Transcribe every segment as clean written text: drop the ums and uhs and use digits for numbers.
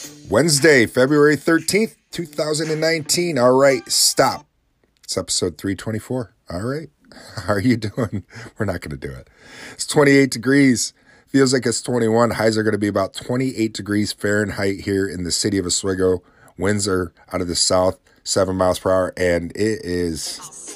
Wednesday, February 13th, 2019. All right, stop. It's episode 324. All right. How are you doing? We're not going to do it. It's 28 degrees. Feels like it's 21. Highs are going to be about 28 degrees Fahrenheit here in the city of Oswego. Winds are out of the south, 7 miles per hour, and it is...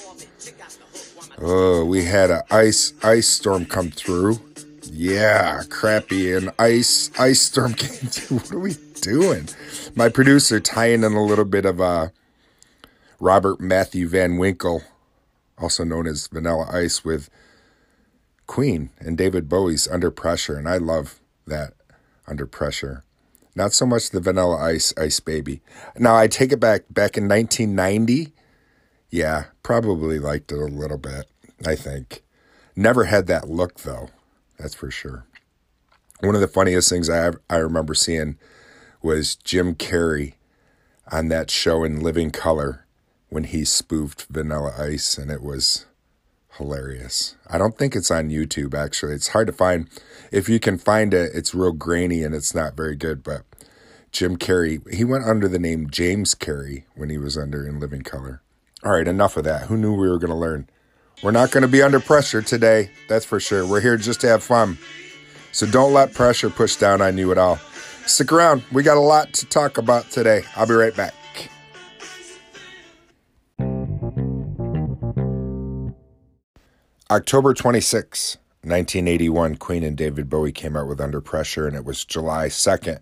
Oh, we had an ice storm come through. Yeah, crappy. An ice storm came through. What are we doing? My producer tying in a little bit of Robert Matthew Van Winkle, also known as Vanilla Ice, with Queen and David Bowie's Under Pressure. And I love that, Under Pressure. Not so much the Vanilla Ice Baby. Now, I take it back in 1990. Yeah, probably liked it a little bit, I think. Never had that look, though. That's for sure. One of the funniest things I remember seeing was Jim Carrey on that show in Living Color when he spoofed Vanilla Ice, and it was hilarious. I don't think it's on YouTube, actually. It's hard to find. If you can find it, it's real grainy and it's not very good, but Jim Carrey, he went under the name James Carrey when he was under in Living Color. All right, enough of that. Who knew we were going to learn? We're not going to be under pressure today, that's for sure. We're here just to have fun. So don't let pressure push down on you at all. Stick around. We got a lot to talk about today. I'll be right back. October 26, 1981, Queen and David Bowie came out with Under Pressure, and it was July 2nd,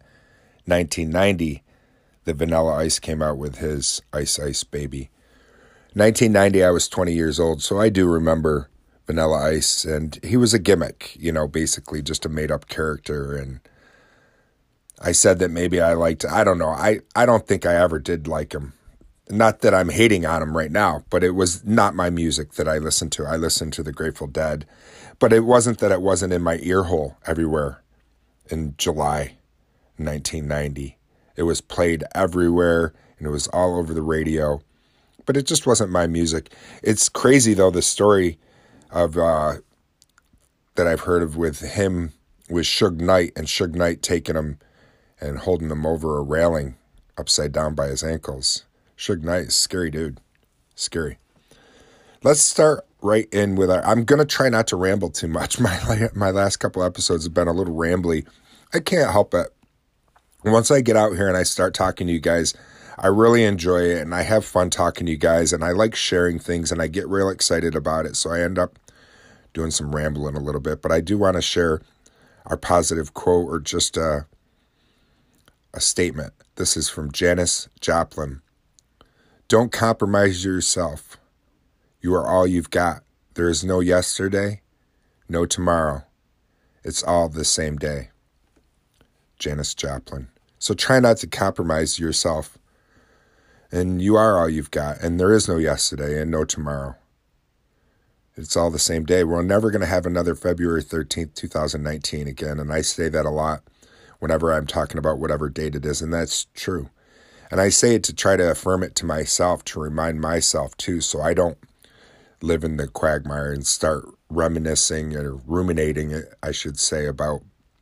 1990, that Vanilla Ice came out with his Ice Ice Baby. 1990, I was 20 years old, so I do remember Vanilla Ice, and he was a gimmick, basically just a made-up character, and I said that maybe I liked, I don't know, I don't think I ever did like him. Not that I'm hating on him right now, but it was not my music that I listened to. I listened to the Grateful Dead, but it wasn't that it wasn't in my ear hole everywhere in July 1990. It was played everywhere, and it was all over the radio. But it just wasn't my music. It's crazy, though, the story of that I've heard of with him with Suge Knight, and Suge Knight taking him and holding him over a railing upside down by his ankles. Suge Knight is a scary dude. Scary. Let's start right in with I'm going to try not to ramble too much. My last couple episodes have been a little rambly. I can't help it. Once I get out here and I start talking to you guys, I really enjoy it, and I have fun talking to you guys, and I like sharing things, and I get real excited about it, so I end up doing some rambling a little bit, but I do want to share our positive quote, or just a statement. This is from Janis Joplin. Don't compromise yourself. You are all you've got. There is no yesterday, no tomorrow. It's all the same day. Janis Joplin. So try not to compromise yourself. And you are all you've got, and there is no yesterday and no tomorrow. It's all the same day. We're never going to have another February 13th, 2019 again, and I say that a lot whenever I'm talking about whatever date it is, and that's true. And I say it to try to affirm it to myself, to remind myself too, so I don't live in the quagmire and start reminiscing or ruminating, I should say, about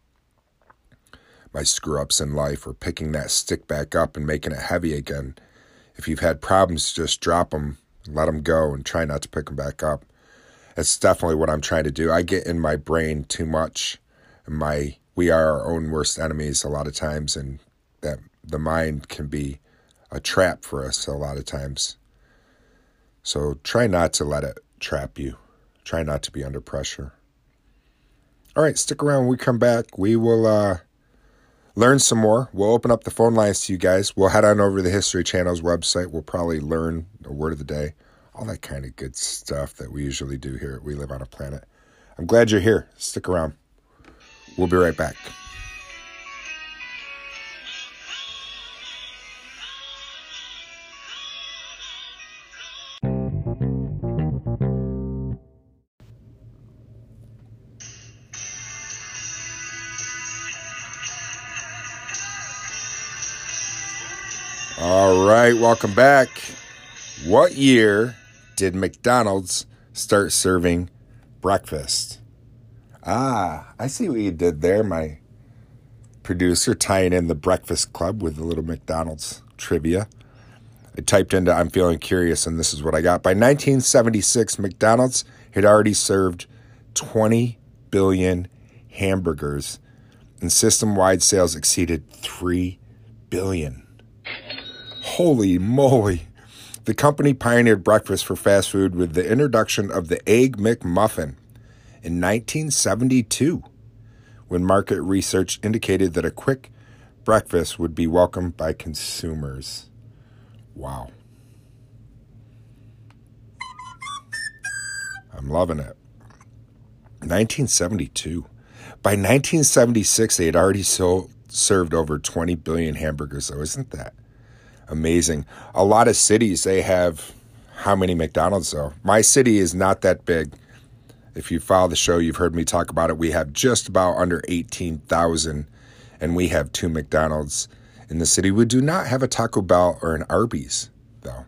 my screw-ups in life, or picking that stick back up and making it heavy again. If you've had problems, just drop them, let them go, and try not to pick them back up. That's definitely what I'm trying to do. I get in my brain too much. We are our own worst enemies a lot of times, and that the mind can be a trap for us a lot of times. So try not to let it trap you. Try not to be under pressure. All right, stick around. When we come back, we will learn some more. We'll open up the phone lines to you guys. We'll head on over to the History Channel's website. We'll probably learn a word of the day. All that kind of good stuff that we usually do here at We Live on a Planet. I'm glad you're here. Stick around. We'll be right back. All right, welcome back. What year did McDonald's start serving breakfast? I see what you did there, my producer tying in the Breakfast Club with a little McDonald's trivia. I typed into I'm feeling curious, and this is what I got. By 1976, McDonald's had already served 20 billion hamburgers, and system-wide sales exceeded 3 billion. Holy moly. The company pioneered breakfast for fast food with the introduction of the Egg McMuffin in 1972, when market research indicated that a quick breakfast would be welcomed by consumers. Wow. I'm loving it. 1972. By 1976, they had already served over 20 billion hamburgers, though. Isn't that amazing? A lot of cities, they have how many McDonald's, though? My city is not that big. If you follow the show, you've heard me talk about it. We have just about under 18,000, and we have 2 McDonald's in the city. We do not have a Taco Bell or an Arby's, though.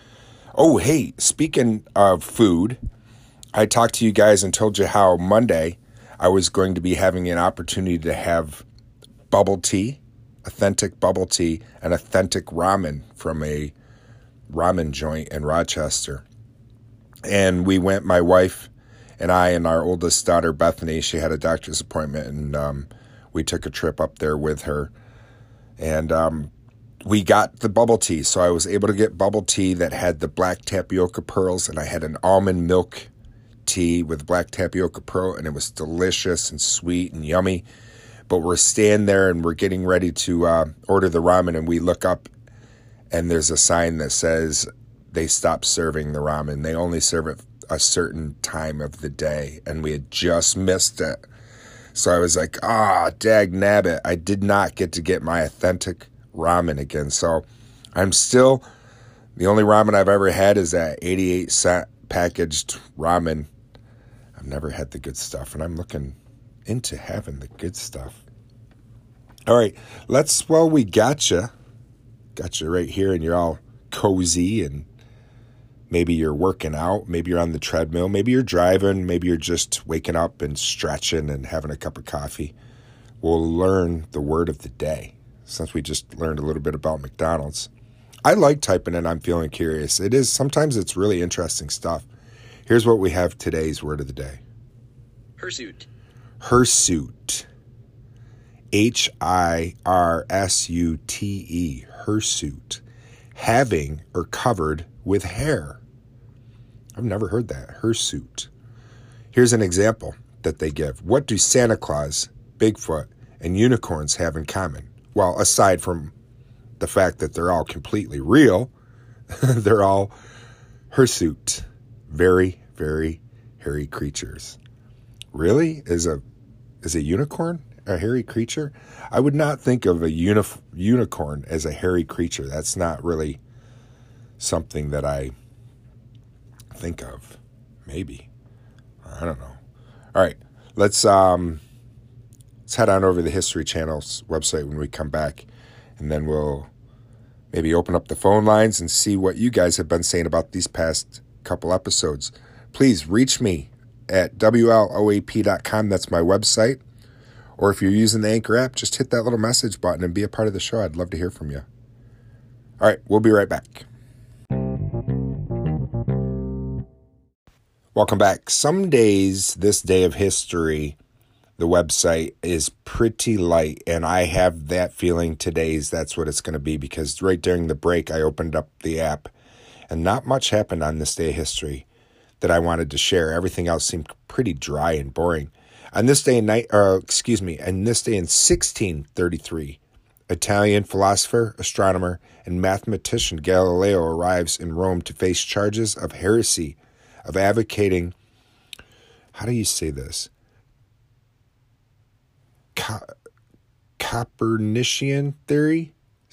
Oh, hey, speaking of food, I talked to you guys and told you how Monday I was going to be having an opportunity to have bubble tea, authentic bubble tea, and authentic ramen from a ramen joint in Rochester. And we went, my wife and I and our oldest daughter, Bethany, she had a doctor's appointment, and we took a trip up there with her. And we got the bubble tea. So I was able to get bubble tea that had the black tapioca pearls, and I had an almond milk tea with black tapioca pearl, and it was delicious and sweet and yummy. But we're standing there and we're getting ready to order the ramen, and we look up and there's a sign that says they stopped serving the ramen. They only serve it a certain time of the day, and we had just missed it. So I was like, dag nabbit, I did not get my authentic ramen again. So I'm still, the only ramen I've ever had is that 88-cent packaged ramen. I've never had the good stuff, and I'm looking into having the good stuff. All right, we got you right here, and you're all cozy, and maybe you're working out, maybe you're on the treadmill, maybe you're driving, maybe you're just waking up and stretching and having a cup of coffee. We'll learn the word of the day, since we just learned a little bit about McDonald's. I like typing in I'm feeling curious. Sometimes it's really interesting stuff. Here's what we have today's word of the day. Hirsute. Hirsute. Hirsute. Hirsute. Having or covered with hair. I've never heard that. Hirsute. Here's an example that they give. What do Santa Claus, Bigfoot, and unicorns have in common? Well, aside from the fact that they're all completely real, they're all hirsute. Very, very hairy creatures. Really? Is a unicorn a hairy creature? I would not think of a unicorn as a hairy creature. That's not really something that I think of. Maybe. I don't know. All right. Let's head on over to the History Channel's website when we come back, and then we'll maybe open up the phone lines and see what you guys have been saying about these past couple episodes. Please reach me at WLOAP.com. That's my website. Or if you're using the Anchor app, just hit that little message button and be a part of the show. I'd love to hear from you. All right, we'll be right back. Welcome back. Some days, this day of history, the website is pretty light, and I have that feeling that's what it's going to be, because right during the break, I opened up the app, and not much happened on this day of history that I wanted to share. Everything else seemed pretty dry and boring. On this day in 1633, Italian philosopher, astronomer, and mathematician Galileo arrives in Rome to face charges of heresy, of advocating, how do you say this? Copernican theory?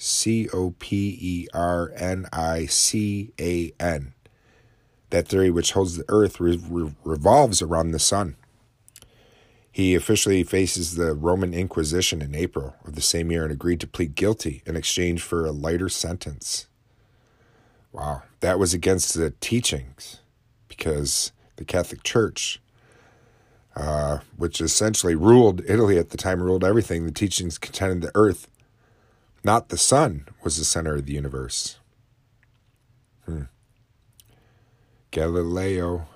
Copernican. That theory which holds the earth revolves around the sun. He officially faces the Roman Inquisition in April of the same year and agreed to plead guilty in exchange for a lighter sentence. Wow, that was against the teachings, because the Catholic Church which essentially ruled Italy at the time, ruled everything. The teachings contended the earth, not the sun, was the center of the universe. Galileo.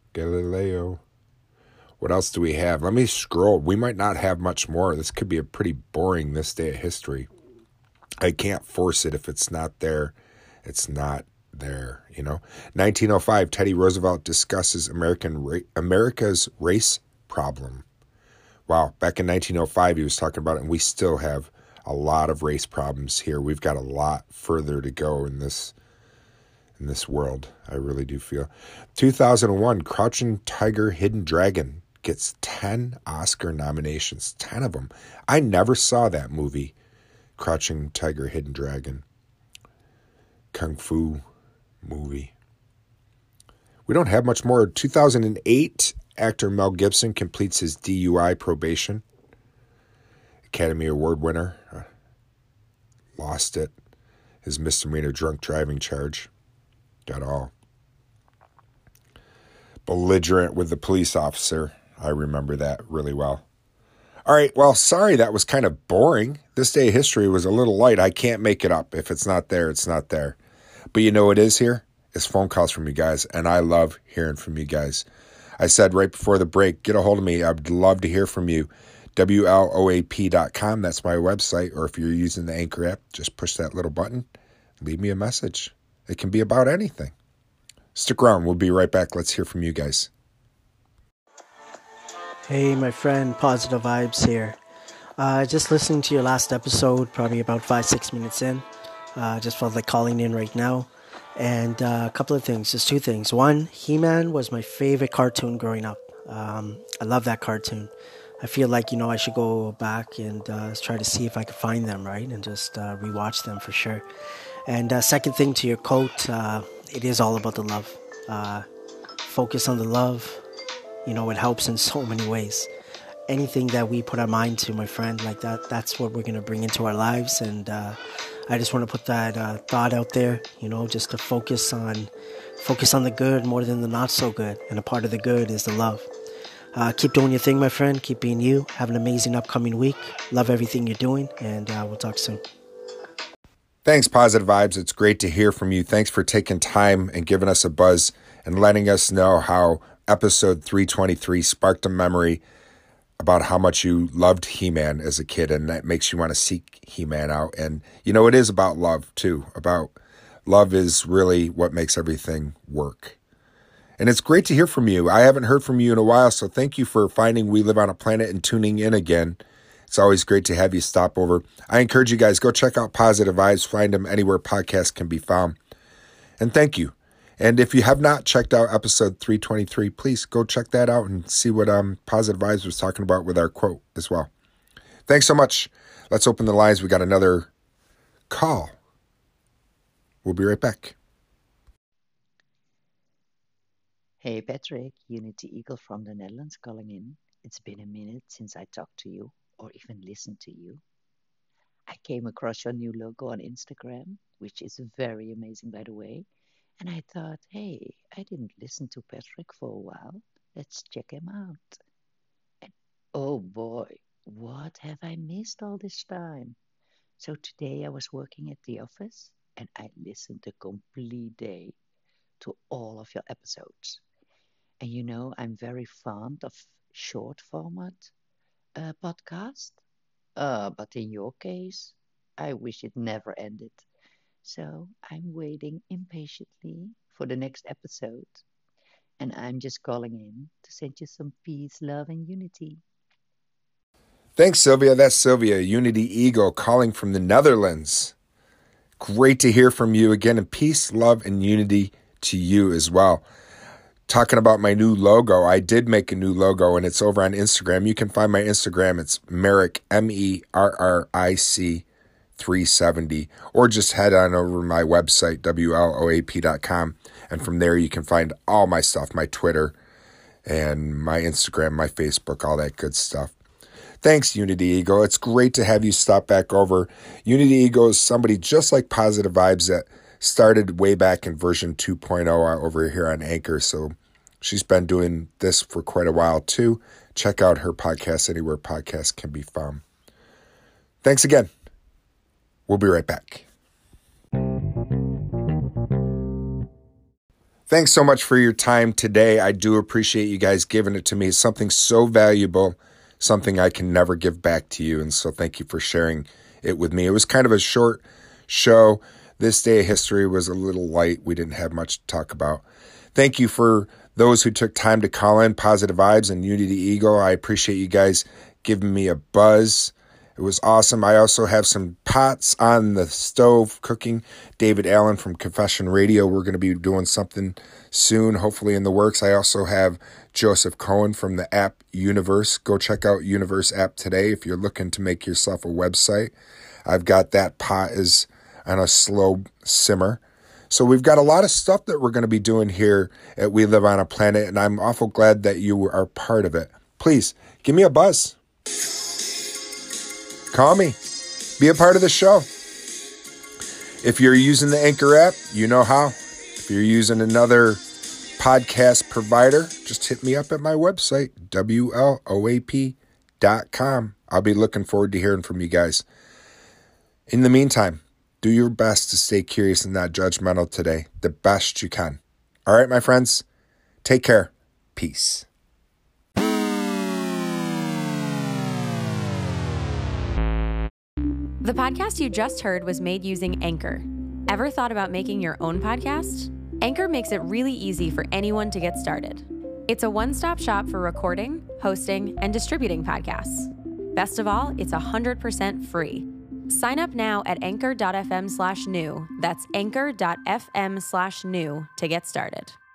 What else do we have? Let me scroll. We might not have much more. This could be a pretty boring this day of history. I can't force it. If it's not there, it's not there, 1905, Teddy Roosevelt discusses America's race problem. Wow, back in 1905, he was talking about it, and we still have a lot of race problems here. We've got a lot further to go in this world. I really do feel. 2001, Crouching Tiger, Hidden Dragon gets 10 Oscar nominations, 10 of them. I never saw that movie, Crouching Tiger, Hidden Dragon. Kung Fu movie. We don't have much more. 2008, actor Mel Gibson completes his DUI probation. Academy Award winner. Lost it. His misdemeanor drunk driving charge. Got all belligerent with the police officer. I remember that really well. All right, well, sorry that was kind of boring. This day of history was a little light. I can't make it up. If it's not there, it's not there. But you know what is here? It's phone calls from you guys, and I love hearing from you guys. I said right before the break, get a hold of me. I'd love to hear from you. WLOAP.com, that's my website. Or if you're using the Anchor app, just push that little button. Leave me a message. It can be about anything. Stick around. We'll be right back. Let's hear from you guys. Hey, my friend, Positive Vibes here. Just listening to your last episode, probably about 5-6 minutes in. Just felt like calling in right now. And a couple of things, just two things. One, He-Man was my favorite cartoon growing up. I love that cartoon. I feel like, I should go back and try to see if I could find them, right? And just rewatch them for sure. And second thing to your quote, it is all about the love. Focus on the love. It helps in so many ways. Anything that we put our mind to, my friend, like that's what we're going to bring into our lives. And I just want to put that thought out there, just to focus on the good more than the not so good. And a part of the good is the love. Keep doing your thing, my friend. Keep being you. Have an amazing upcoming week. Love everything you're doing, and we'll talk soon. Thanks, Positive Vibes. It's great to hear from you. Thanks for taking time and giving us a buzz and letting us know how episode 323 sparked a memory about how much you loved He-Man as a kid, and that makes you want to seek He-Man out. And, it is about love, too. About love is really what makes everything work. And it's great to hear from you. I haven't heard from you in a while, so thank you for finding We Live on a Planet and tuning in again. It's always great to have you stop over. I encourage you guys, go check out Positive Vibes. Find them anywhere podcasts can be found. And thank you. And if you have not checked out episode 323, please go check that out and see what Positive Vibes was talking about with our quote as well. Thanks so much. Let's open the lines. We got another call. We'll be right back. Hey Patrick, Unity Eagle from the Netherlands calling in. It's been a minute since I talked to you or even listened to you. I came across your new logo on Instagram, which is very amazing by the way. And I thought, hey, I didn't listen to Patrick for a while. Let's check him out. And oh boy, what have I missed all this time? So today I was working at the office and I listened the complete day to all of your episodes. And I'm very fond of short format podcast. But in your case, I wish it never ended. So I'm waiting impatiently for the next episode. And I'm just calling in to send you some peace, love, and unity. Thanks, Sylvia. That's Sylvia, Unity Eagle, calling from the Netherlands. Great to hear from you again. And peace, love, and unity to you as well. Talking about my new logo, I did make a new logo, and it's over on Instagram. You can find my Instagram. It's Merrick, MERRIC 370, or just head on over to my website, WLOAP.com, and from there you can find all my stuff, my Twitter and my Instagram, my Facebook, all that good stuff. Thanks, Unity Eagle. It's great to have you stop back over. Unity Eagle is somebody just like Positive Vibes that started way back in version 2.0 over here on Anchor, so she's been doing this for quite a while too, check out her podcast anywhere podcasts can be found. Thanks again. We'll be right back. Thanks so much for your time today. I do appreciate you guys giving it to me. It's something so valuable, something I can never give back to you. And so thank you for sharing it with me. It was kind of a short show. This day of history was a little light. We didn't have much to talk about. Thank you for those who took time to call in, Positive Vibes and Unity Eagle. I appreciate you guys giving me a buzz. It was awesome. I also have some pots on the stove cooking. David Allen from Confession Radio. We're going to be doing something soon, hopefully in the works. I also have Joseph Cohen from the app Universe. Go check out Universe app today if you're looking to make yourself a website. I've got that pot is on a slow simmer. So we've got a lot of stuff that we're going to be doing here at We Live on a Planet, and I'm awful glad that you are part of it. Please, give me a buzz. Call me. Be a part of the show. If you're using the Anchor app, you know how. If you're using another podcast provider, just hit me up at my website, WLOAP.com. I'll be looking forward to hearing from you guys. In the meantime, do your best to stay curious and not judgmental today, the best you can. All right, my friends, take care. Peace. The podcast you just heard was made using Anchor. Ever thought about making your own podcast? Anchor makes it really easy for anyone to get started. It's a one-stop shop for recording, hosting, and distributing podcasts. Best of all, it's 100% free. Sign up now at anchor.fm/new. That's anchor.fm/new to get started.